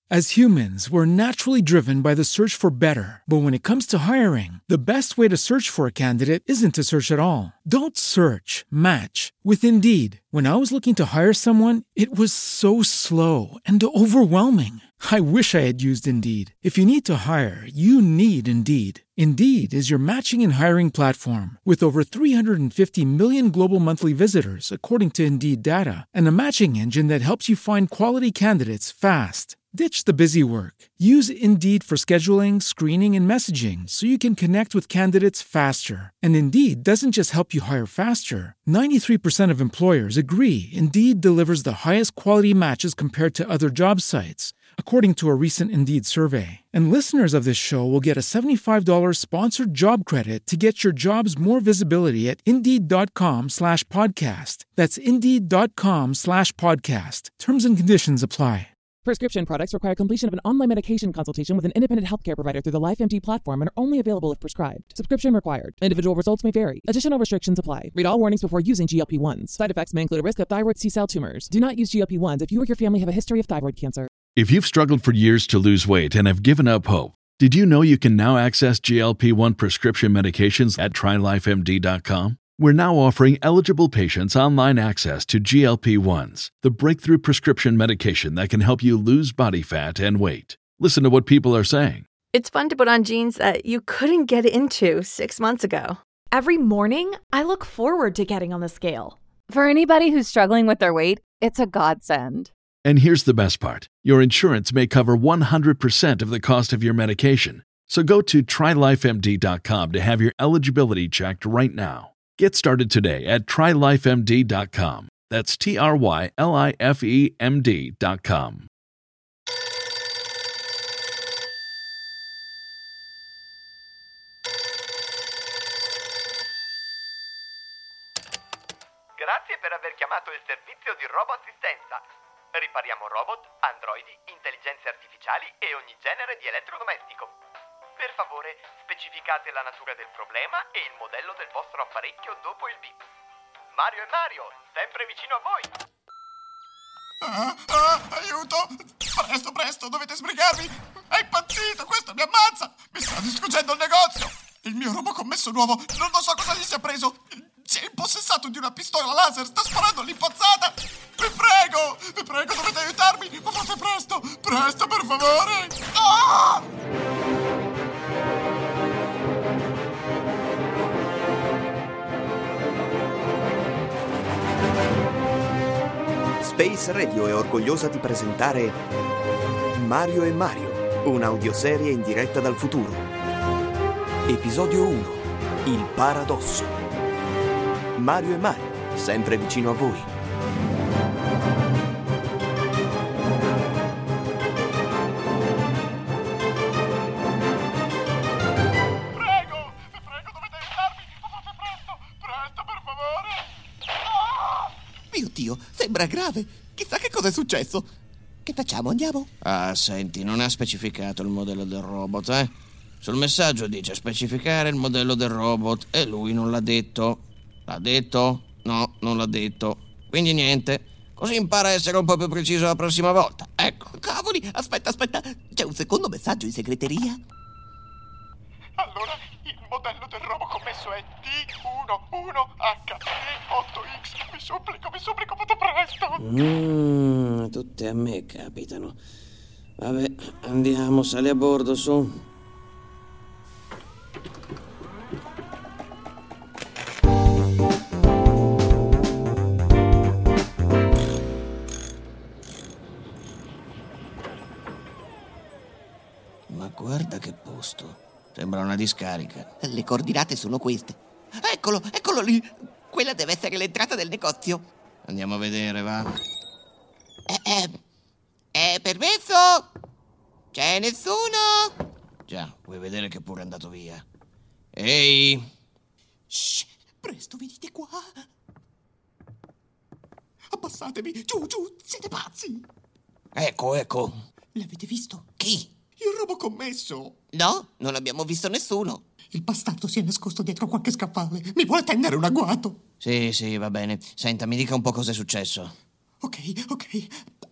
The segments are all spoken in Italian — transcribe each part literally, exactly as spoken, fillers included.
As humans, we're naturally driven by the search for better. But when it comes to hiring, the best way to search for a candidate isn't to search at all. Don't search, match with Indeed. When I was looking to hire someone, it was so slow and overwhelming. I wish I had used Indeed. If you need to hire, you need Indeed. Indeed is your matching and hiring platform with over three hundred fifty million global monthly visitors, according to Indeed data, and a matching engine that helps you find quality candidates fast. Ditch the busy work. Use Indeed for scheduling, screening, and messaging so you can connect with candidates faster. And Indeed doesn't just help you hire faster. ninety-three percent of employers agree Indeed delivers the highest quality matches compared to other job sites, according to a recent Indeed survey. And listeners of this show will get a seventy-five dollars sponsored job credit to get your jobs more visibility at Indeed.com slash podcast. That's Indeed.com slash podcast. Terms and conditions apply. Prescription products require completion of an online medication consultation with an independent healthcare provider through the LifeMD platform and are only available if prescribed. Subscription required. Individual results may vary. Additional restrictions apply. Read all warnings before using G L P one s. Side effects may include a risk of thyroid C-cell tumors. Do not use G L P one s if you or your family have a history of thyroid cancer. If you've struggled for years to lose weight and have given up hope, did you know you can now access G L P one prescription medications at try life M D dot com? We're now offering eligible patients online access to G L P one s, the breakthrough prescription medication that can help you lose body fat and weight. Listen to what people are saying. It's fun to put on jeans that you couldn't get into six months ago. Every morning, I look forward to getting on the scale. For anybody who's struggling with their weight, it's a godsend. And here's the best part. Your insurance may cover one hundred percent of the cost of your medication. So go to try life M D dot com to have your eligibility checked right now. Get started today at try life M D dot com. That's T R Y L I F E M D dot com. Grazie per aver chiamato il servizio di RoboAssistenza. Ripariamo robot, androidi, intelligenze artificiali e ogni genere di elettrodomestico. Per favore, specificate la natura del problema e il modello del vostro apparecchio dopo il bip. Mario e Mario, sempre vicino a voi. Ah, ah, aiuto! Presto, presto, dovete sbrigarvi! È impazzito, questo mi ammazza! Mi sta distruggendo il negozio! Il mio robocommesso nuovo, non lo so cosa gli sia preso! Si è impossessato di una pistola laser, sta sparando all'impazzata! Vi prego, vi prego, dovete aiutarmi! Ma fate presto, presto per favore! Ah! Space Radio è orgogliosa di presentare Mario e Mario, un'audioserie in diretta dal futuro. Episodio uno. Il paradosso. Mario e Mario, sempre vicino a voi. Prego, vi prego, dovete aiutarmi! Ma fate presto, presto per favore! Ah! Mio Dio, sembra grave. Chissà che cosa è successo. Che facciamo, andiamo? Ah, senti, non ha specificato il modello del robot, eh? Sul messaggio dice specificare il modello del robot e lui non l'ha detto. L'ha detto? No, non l'ha detto. Quindi niente. Così impara a essere un po' più preciso la prossima volta. Ecco. Cavoli, aspetta, aspetta. C'è un secondo messaggio in segreteria? Allora, il modello del robocommesso è T uno H D otto X. Vi supplico, vi supplico, fate presto! Mmm, tutte a me capitano. Vabbè, andiamo, sali a bordo, su. Ma guarda che posto. Sembra una discarica. Le coordinate sono queste. Eccolo, eccolo lì. Quella deve essere l'entrata del negozio. Andiamo a vedere, va. Eh, eh, è permesso? C'è nessuno? Già, vuoi vedere che pure è andato via. Ehi! Shh, presto, venite qua. Abbassatevi, giù, giù, siete pazzi. Ecco, ecco. L'avete visto? Chi? Il robocommesso. No, non abbiamo visto nessuno. Il bastardo si è nascosto dietro qualche scaffale. Mi vuole tendere un agguato. Sì, sì, va bene. Senta, mi dica un po' cosa è successo. Ok, ok.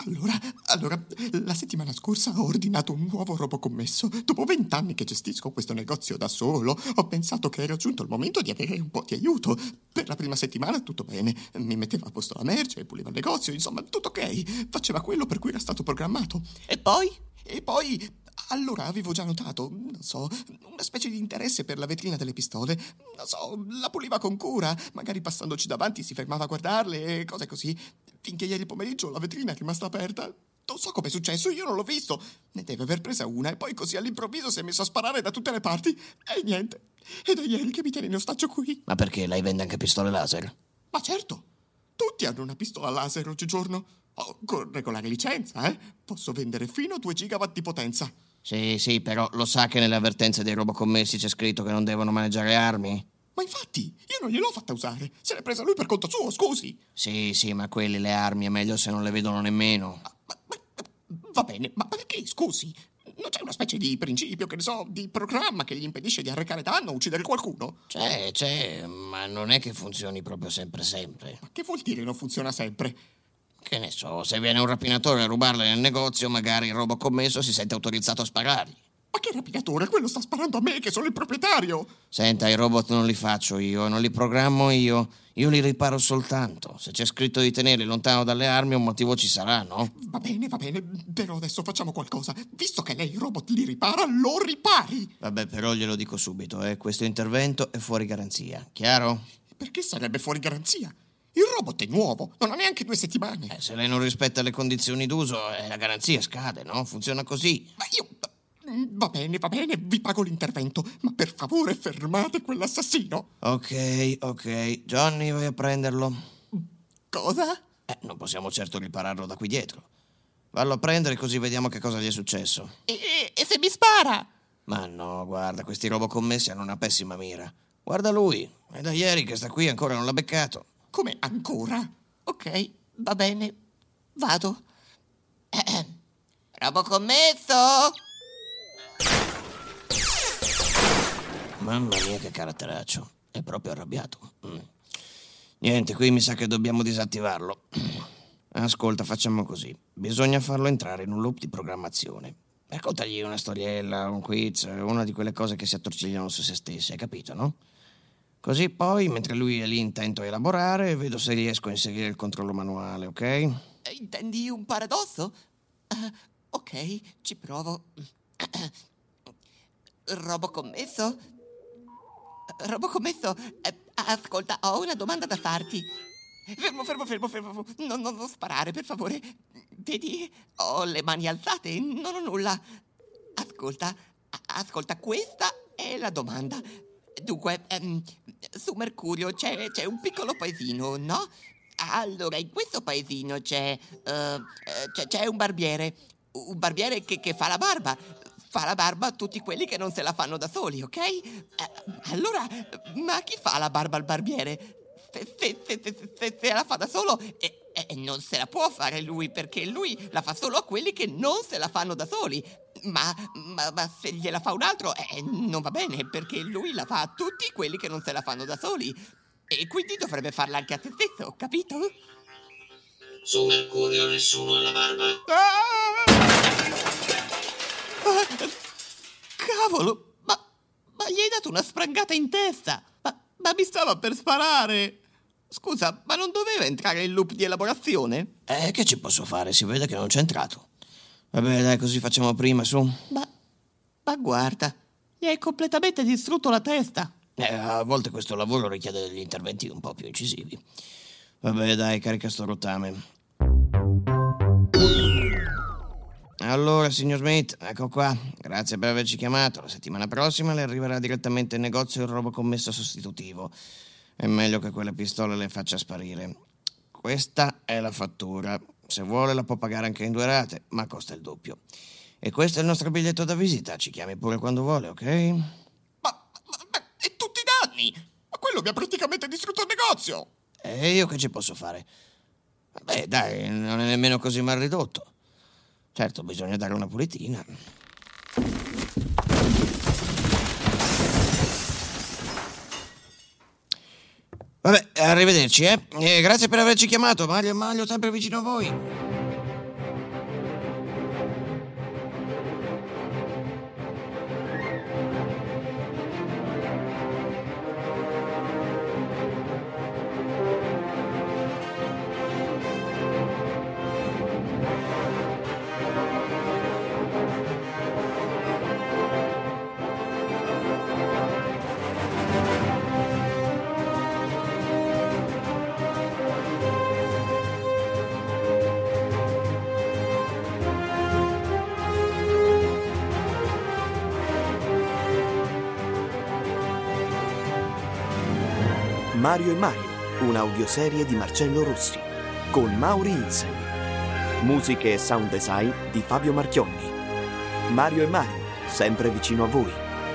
Allora, allora, la settimana scorsa ho ordinato un nuovo robocommesso. Dopo vent'anni che gestisco questo negozio da solo, ho pensato che era giunto il momento di avere un po' di aiuto. Per la prima settimana tutto bene. Mi metteva a posto la merce, puliva il negozio, insomma, tutto ok. Faceva quello per cui era stato programmato. E poi? E poi... Allora avevo già notato, non so, una specie di interesse per la vetrina delle pistole. Non so, la puliva con cura, magari passandoci davanti si fermava a guardarle e cose così. Finché ieri pomeriggio la vetrina è rimasta aperta. Non so come è successo, io non l'ho visto. Ne deve aver presa una e poi così all'improvviso si è messo a sparare da tutte le parti. E niente. E da ieri che mi tiene in ostaggio qui. Ma perché lei vende anche pistole laser? Ma certo, tutti hanno una pistola laser oggigiorno. Oh, con regolare licenza, eh? Posso vendere fino a due gigawatt di potenza. Sì, sì, però lo sa che nelle avvertenze dei robocommessi c'è scritto che non devono maneggiare armi? Ma infatti, io non gliel'ho fatta usare. Se l'è presa lui per conto suo, scusi. Sì, sì, ma quelli le armi è meglio se non le vedono nemmeno. Ma, ma, ma, va bene, ma perché, scusi? Non c'è una specie di principio, che ne so, di programma che gli impedisce di arrecare danno o uccidere qualcuno? C'è, c'è, ma non è che funzioni proprio sempre sempre. Ma che vuol dire non funziona sempre? Che ne so, se viene un rapinatore a rubarle nel negozio, magari il robocommesso si sente autorizzato a sparargli. Ma che rapinatore? Quello sta sparando a me, che sono il proprietario! Senta, i robot non li faccio io, non li programmo io. Io li riparo soltanto. Se c'è scritto di tenerli lontano dalle armi, un motivo ci sarà, no? Va bene, va bene, però adesso facciamo qualcosa. Visto che lei i robot li ripara, lo ripari! Vabbè, però glielo dico subito, eh. Questo intervento è fuori garanzia, chiaro? Perché sarebbe fuori garanzia? Il robot è nuovo, non ha neanche due settimane. Eh, se lei non rispetta le condizioni d'uso, eh, la garanzia scade, no? Funziona così. Ma io... Va bene, va bene, vi pago l'intervento, ma per favore fermate quell'assassino. Ok, ok. Johnny, vai a prenderlo. Cosa? Eh, non possiamo certo ripararlo da qui dietro. Vallo a prendere così vediamo che cosa gli è successo. E, e, e se mi spara? Ma no, guarda, questi robocommessi hanno una pessima mira. Guarda lui, è da ieri che sta qui, ancora non l'ha beccato. Come ancora? Ok, va bene, vado. Eh, robocommesso! Mamma mia che caratteraccio, è proprio arrabbiato. Mm. Niente, qui mi sa che dobbiamo disattivarlo. Ascolta, facciamo così. Bisogna farlo entrare in un loop di programmazione. Raccontagli una storiella, un quiz, una di quelle cose che si attorcigliano su se stesse, hai capito, no? Così poi, mentre lui è lì intento a elaborare, vedo se riesco a inserire il controllo manuale, ok? Intendi un paradosso? Uh, ok, ci provo. Robocommesso? Robocommesso, eh, ascolta, ho una domanda da farti. Fermo, fermo, fermo, fermo. Non, non, non sparare, per favore. Vedi, ho le mani alzate, non ho nulla. Ascolta, ascolta, questa è la domanda. Dunque, um, su Mercurio c'è, c'è un piccolo paesino, no? Allora, in questo paesino c'è, uh, c'è, c'è un barbiere. Un barbiere che, che fa la barba. Fa la barba a tutti quelli che non se la fanno da soli, ok? Uh, allora, ma chi fa la barba al barbiere? Se, se, se, se, se, se la fa da solo, e, e non se la può fare lui, perché lui la fa solo a quelli che non se la fanno da soli. Ma, ma, ma se gliela fa un altro, eh, non va bene, perché lui la fa a tutti quelli che non se la fanno da soli. E quindi dovrebbe farla anche a se stesso, capito? Su Mercurio nessuno ha la barba. Ah! Ah, cavolo, ma, ma gli hai dato una sprangata in testa. Ma, ma mi stava per sparare. Scusa, ma non doveva entrare in loop di elaborazione? Eh, che ci posso fare? Si vede che non c'è entrato. Vabbè, dai, così facciamo prima, su. Ma, ma guarda, gli hai completamente distrutto la testa. Eh, a volte questo lavoro richiede degli interventi un po' più incisivi. Vabbè, dai, carica sto rottame. Allora, signor Smith, ecco qua. Grazie per averci chiamato. La settimana prossima le arriverà direttamente in negozio il robocommesso sostitutivo. È meglio che quelle pistole le faccia sparire. Questa è la fattura. Se vuole la può pagare anche in due rate, ma costa il doppio. E questo è il nostro biglietto da visita. Ci chiami pure quando vuole, ok? Ma, ma, ma e tutti i danni? Ma quello mi ha praticamente distrutto il negozio. E io che ci posso fare? Vabbè, dai, non è nemmeno così mal ridotto. Certo, bisogna dare una pulitina. Vabbè, arrivederci, eh. E grazie per averci chiamato. Mario e Maglio sempre vicino a voi. Mario e Mario, un'audioserie di Marcello Rossi, con Mauri Insel. Musiche e sound design di Fabio Marchionni. Mario e Mario, sempre vicino a voi.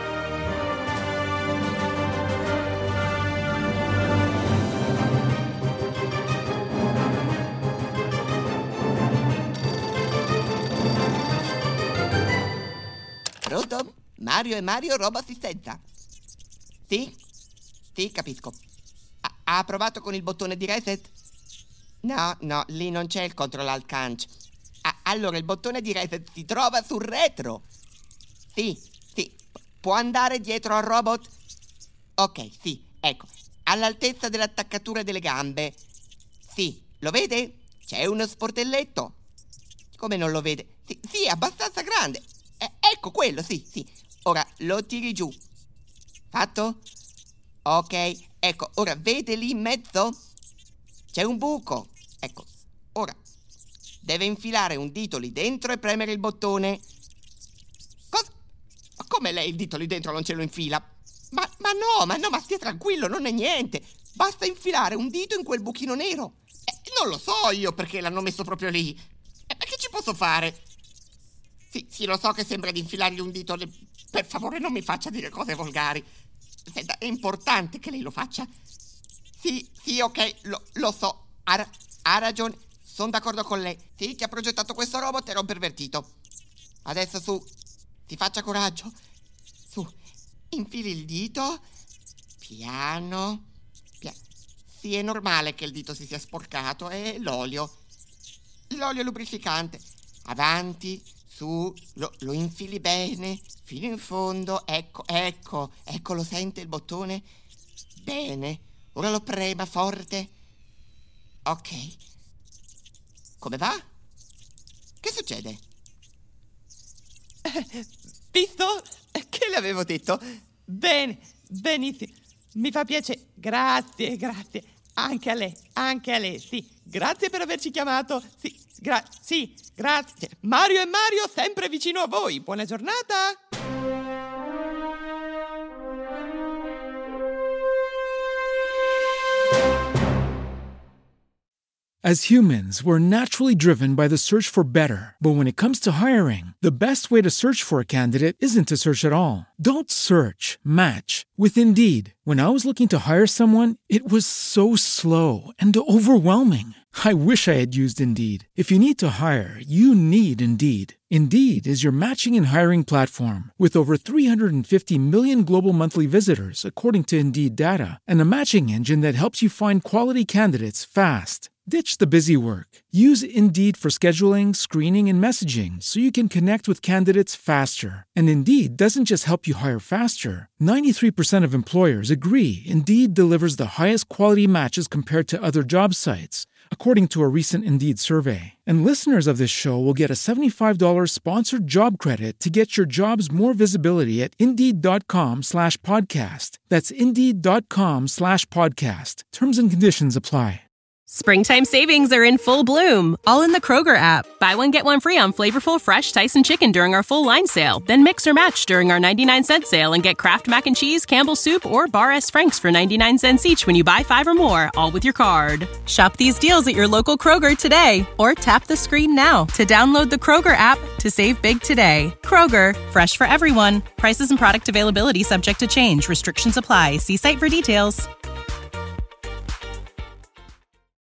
Pronto? Mario e Mario, roba assistenza. Sì? Sì, capisco. Ha, ha provato con il bottone di reset? No, no, lì non c'è il control alt canc. Ah, allora il bottone di reset si trova sul retro. Sì, sì. Può andare dietro al robot? Ok, sì, ecco. All'altezza dell'attaccatura delle gambe. Sì, lo vede? C'è uno sportelletto. Come non lo vede? Sì, sì, è abbastanza grande. Eh, ecco quello, sì, sì. Ora lo tiri giù. Fatto? Ok, ecco, ora vede lì in mezzo? C'è un buco. Ecco, ora deve infilare un dito lì dentro e premere il bottone. Cosa? Ma come lei il dito lì dentro non ce lo infila? Ma, ma no, ma no, ma stia tranquillo, non è niente. Basta infilare un dito in quel buchino nero. Eh, non lo so io perché l'hanno messo proprio lì. Eh, ma che ci posso fare? Sì, sì, lo so che sembra di infilargli un dito. Le... Per favore non mi faccia dire cose volgari. Senta, è importante che lei lo faccia. Sì, sì, ok, lo, lo so. Ha, ra- ha ragione, sono d'accordo con lei. Sì, chi ha progettato questo robot era un pervertito. Adesso su, si faccia coraggio. Su, infili il dito. Piano. Piano. Sì, è normale che il dito si sia sporcato. È l'olio. L'olio lubrificante. Avanti. Su, lo, lo infili bene, fino in fondo, ecco, ecco, ecco, lo sente il bottone? Bene, ora lo prema forte. Ok. Come va? Che succede? Visto? Che le avevo detto? Bene, benissimo, mi fa piacere, grazie, grazie, anche a lei, anche a lei, sì, grazie per averci chiamato, sì. Gra- sì, grazie. Mario e Mario sempre vicino a voi. Buona giornata. As humans, we're naturally driven by the search for better. But when it comes to hiring, the best way to search for a candidate isn't to search at all. Don't search, match with Indeed. When I was looking to hire someone, it was so slow and overwhelming. I wish I had used Indeed. If you need to hire, you need Indeed. Indeed is your matching and hiring platform with over three hundred fifty million global monthly visitors, according to Indeed data, and a matching engine that helps you find quality candidates fast. Ditch the busy work. Use Indeed for scheduling, screening, and messaging so you can connect with candidates faster. And Indeed doesn't just help you hire faster. ninety-three percent of employers agree Indeed delivers the highest quality matches compared to other job sites, according to a recent Indeed survey. And listeners of this show will get a seventy-five dollars sponsored job credit to get your jobs more visibility at Indeed.com slash podcast. That's Indeed.com slash podcast. Terms and conditions apply. Springtime savings are in full bloom, all in the Kroger app. Buy one, get one free on flavorful, fresh Tyson chicken during our full line sale. Then mix or match during our ninety-nine cent sale and get Kraft Mac and Cheese, Campbell's Soup, or Bar S. Frank's for ninety-nine cents each when you buy five or more, all with your card. Shop these deals at your local Kroger today, or tap the screen now to download the Kroger app to save big today. Kroger, fresh for everyone. Prices and product availability subject to change. Restrictions apply. See site for details.